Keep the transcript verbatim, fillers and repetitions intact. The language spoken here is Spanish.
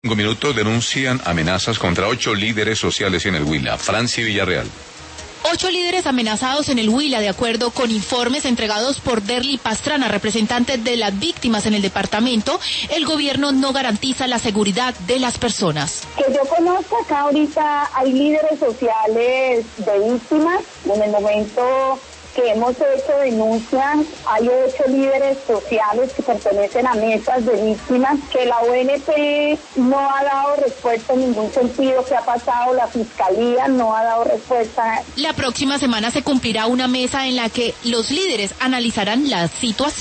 Cinco minutos denuncian amenazas contra ocho líderes sociales en el Huila. Francia Villarreal. Ocho líderes amenazados en el Huila, de acuerdo con informes entregados por Derly Pastrana, representante de las víctimas en el departamento. El gobierno no garantiza la seguridad de las personas. Que yo conozco acá ahorita hay líderes sociales de víctimas. En el momento que hemos hecho denuncias, hay ocho líderes sociales que pertenecen a mesas de víctimas, que la O N P no ha dado respuesta en ningún sentido. ¿Qué ha pasado? La Fiscalía no ha dado respuesta. La próxima semana se cumplirá una mesa en la que los líderes analizarán la situación.